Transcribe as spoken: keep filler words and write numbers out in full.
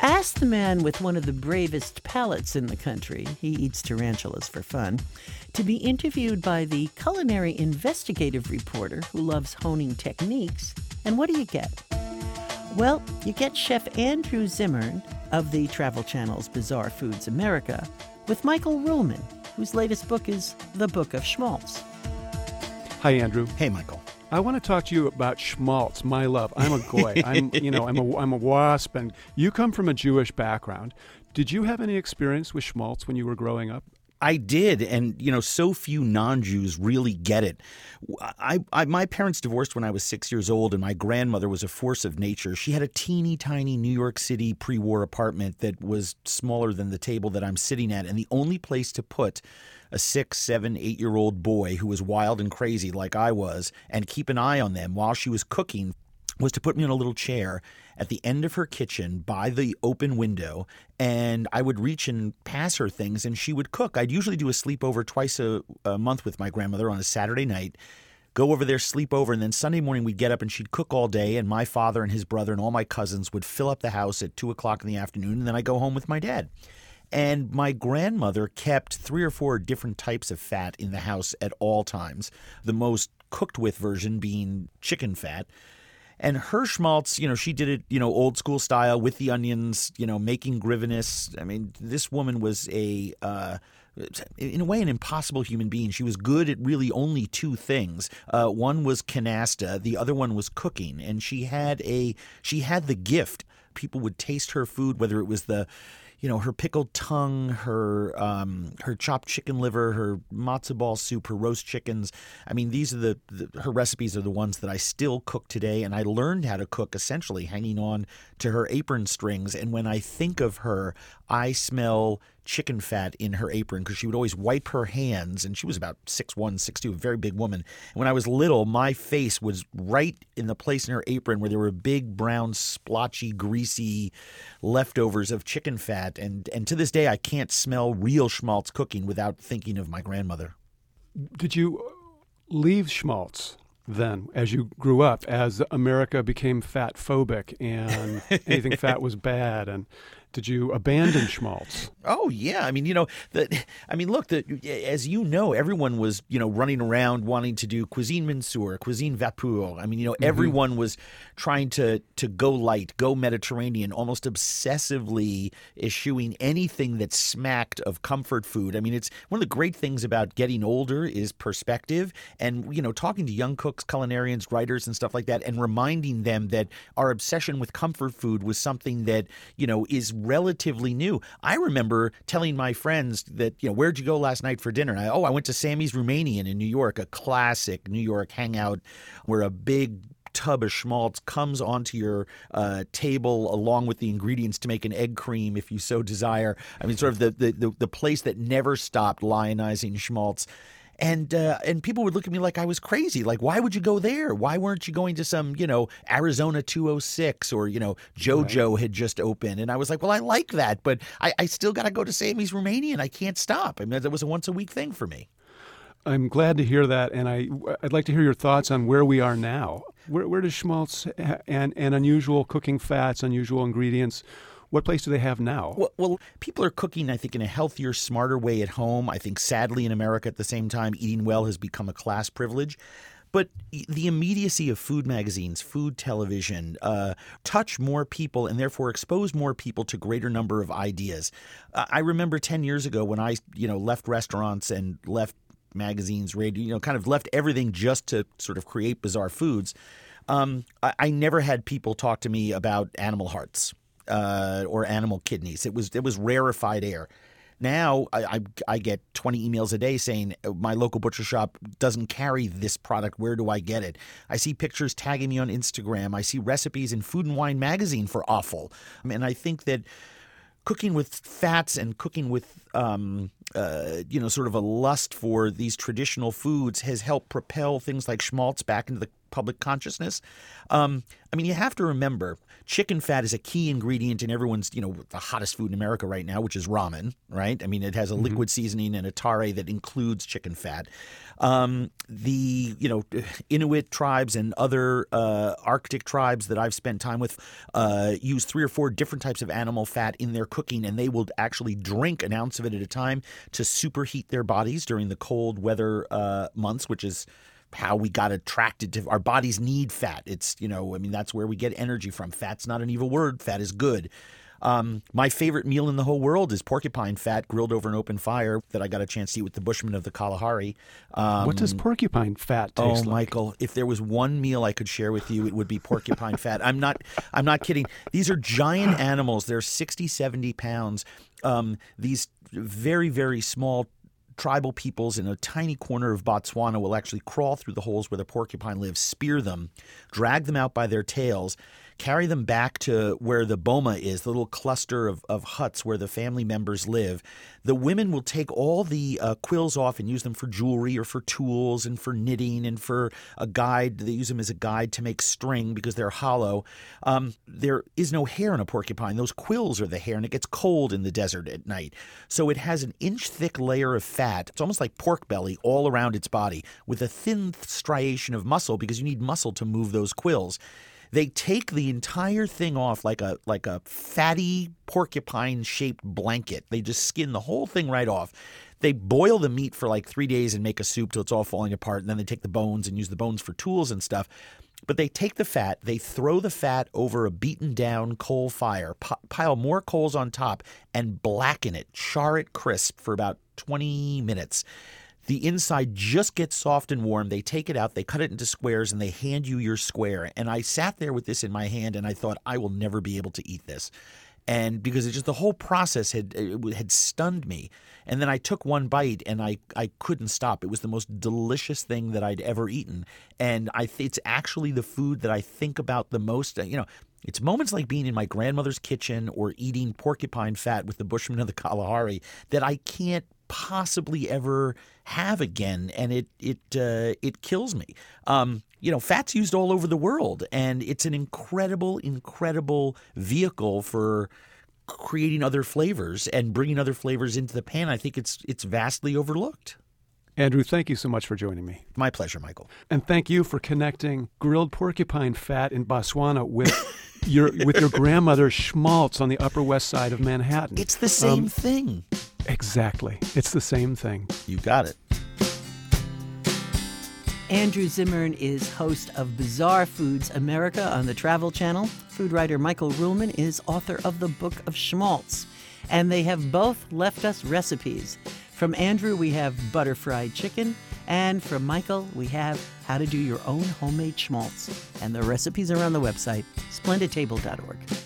Ask the man with one of the bravest palates in the country, he eats tarantulas for fun, to be interviewed by the culinary investigative reporter who loves honing techniques, and what do you get? Well, you get Chef Andrew Zimmern of the Travel Channel's Bizarre Foods America with Michael Ruhlman, whose latest book is The Book of Schmaltz. Hi, Andrew. Hey, Michael. I want to talk to you about schmaltz, my love. I'm a goy. I'm, you know, I'm a, I'm a wasp, and you come from a Jewish background. Did you have any experience with schmaltz when you were growing up? I did, and, you know, so few non-Jews really get it. I, I, my parents divorced when I was six years old, and my grandmother was a force of nature. She had a teeny tiny New York City pre-war apartment that was smaller than the table that I'm sitting at, and the only place to put a six, seven, eight-year-old boy who was wild and crazy like I was and keep an eye on them while she was cooking was to put me on a little chair at the end of her kitchen by the open window, and I would reach and pass her things, and she would cook. I'd usually do a sleepover twice a, a month with my grandmother on a Saturday night, go over there, sleep over, and then Sunday morning we'd get up and she'd cook all day, and my father and his brother and all my cousins would fill up the house at two o'clock in the afternoon, and then I'd go home with my dad. And my grandmother kept three or four different types of fat in the house at all times, the most cooked with version being chicken fat. And her schmaltz, you know, she did it, you know, old school style with the onions, you know, making grivinous. I mean, this woman was a, uh, in a way, an impossible human being. She was good at really only two things. Uh, one was canasta, the other one was cooking, and she had a, she had the gift. People would taste her food, whether it was the, you know, her pickled tongue, her um, her chopped chicken liver, her matzo ball soup, her roast chickens. I mean, these are the, the her recipes are the ones that I still cook today, and I learned how to cook essentially hanging on to her apron strings. And when I think of her, I smell chicken fat in her apron because she would always wipe her hands, and she was about six one, six two, a very big woman. And when I was little, my face was right in the place in her apron where there were big, brown, splotchy, greasy leftovers of chicken fat. And, and to this day, I can't smell real schmaltz cooking without thinking of my grandmother. Did you leave schmaltz then as you grew up, as America became fat phobic and anything fat was bad? And did you abandon schmaltz? Oh, yeah. I mean, you know, the, I mean, look, the, as you know, everyone was, you know, running around wanting to do cuisine minsour, cuisine vapeur. I mean, you know, mm-hmm. everyone was trying to to go light, go Mediterranean, almost obsessively eschewing anything that smacked of comfort food. I mean, it's one of the great things about getting older is perspective and, you know, talking to young cooks, culinarians, writers and stuff like that, and reminding them that our obsession with comfort food was something that, you know, is relatively new. I remember telling my friends that, you know, where'd you go last night for dinner? And I, oh, I went to Sammy's Romanian in New York, a classic New York hangout where a big tub of schmaltz comes onto your uh, table along with the ingredients to make an egg cream if you so desire. I mean, sort of the the, the, the place that never stopped lionizing schmaltz. And uh, and people would look at me like I was crazy. Like, why would you go there? Why weren't you going to some, you know, Arizona two oh six or, you know, JoJo right. had just opened? And I was like, well, I like that, but I, I still got to go to Sammy's Romanian. I can't stop. I mean, that was a once a week thing for me. I'm glad to hear that, and I, I'd like to hear your thoughts on where we are now. Where, where does schmaltz and, and unusual cooking fats, unusual ingredients, what place do they have now? Well, well, people are cooking, I think, in a healthier, smarter way at home. I think, sadly, in America at the same time, eating well has become a class privilege. But the immediacy of food magazines, food television, uh, touch more people and therefore expose more people to greater number of ideas. Uh, I remember ten years ago when I, you know, left restaurants and left magazines, radio, you know, kind of left everything just to sort of create bizarre foods. Um, I, I never had people talk to me about animal hearts. Uh, or animal kidneys. It was it was rarefied air. Now I, I I get twenty emails a day saying my local butcher shop doesn't carry this product. Where do I get it? I see pictures tagging me on Instagram. I see recipes in Food and Wine magazine for offal. I mean, I think that cooking with fats and cooking with, um, uh, you know, sort of a lust for these traditional foods has helped propel things like schmaltz back into the public consciousness. Um, I mean, you have to remember, chicken fat is a key ingredient in everyone's, you know, the hottest food in America right now, which is ramen, right? I mean, it has a liquid mm-hmm. seasoning and a tare that includes chicken fat. Um, the, you know, Inuit tribes and other uh, Arctic tribes that I've spent time with uh, use three or four different types of animal fat in their cooking, and they will actually drink an ounce of it at a time to superheat their bodies during the cold weather uh, months, which is how we got attracted to – our bodies need fat. It's, you know, I mean, that's where we get energy from. Fat's not an evil word. Fat is good. Um, my favorite meal in the whole world is porcupine fat grilled over an open fire that I got a chance to eat with the Bushmen of the Kalahari. Um, what does porcupine fat taste oh, like? Oh, Michael, if there was one meal I could share with you, it would be porcupine fat. I'm not I'm not kidding. These are giant animals. They're sixty, seventy pounds. Um, these very, very small tribal peoples in a tiny corner of Botswana will actually crawl through the holes where the porcupine lives, spear them, drag them out by their tails, carry them back to where the boma is, the little cluster of, of huts where the family members live. The women will take all the uh, quills off and use them for jewelry or for tools and for knitting and for a guide. They use them as a guide to make string because they're hollow. Um, there is no hair in a porcupine. Those quills are the hair, and it gets cold in the desert at night. So it has an inch-thick layer of fat. It's almost like pork belly all around its body with a thin striation of muscle because you need muscle to move those quills. They take the entire thing off like a like a fatty porcupine-shaped blanket. They just skin the whole thing right off. They boil the meat for like three days and make a soup till it's all falling apart, and then they take the bones and use the bones for tools and stuff. But they take the fat, they throw the fat over a beaten-down coal fire, p- pile more coals on top, and blacken it, char it crisp for about twenty minutes. The inside just gets soft and warm. They take it out, they cut it into squares, and they hand you your square. And I sat there with this in my hand, and I thought, I will never be able to eat this. And because it just the whole process had it had stunned me. And then I took one bite, and I, I couldn't stop. It was the most delicious thing that I'd ever eaten. And I th- it's actually the food that I think about the most. You know, it's moments like being in my grandmother's kitchen or eating porcupine fat with the Bushmen of the Kalahari that I can't possibly ever have again, and it it uh, it kills me. Um, you know, fat's used all over the world, and it's an incredible, incredible vehicle for creating other flavors and bringing other flavors into the pan. I think it's it's vastly overlooked. Andrew, thank you so much for joining me. My pleasure, Michael. And thank you for connecting grilled porcupine fat in Botswana with your with your grandmother's schmaltz on the Upper West Side of Manhattan. It's the same um, thing. Exactly. It's the same thing. You got it. Andrew Zimmern is host of Bizarre Foods America on the Travel Channel. Food writer Michael Ruhlman is author of the Book of Schmaltz. And they have both left us recipes. From Andrew, we have butter fried chicken. And from Michael, we have how to do your own homemade schmaltz. And the recipes are on the website, splendid table dot org.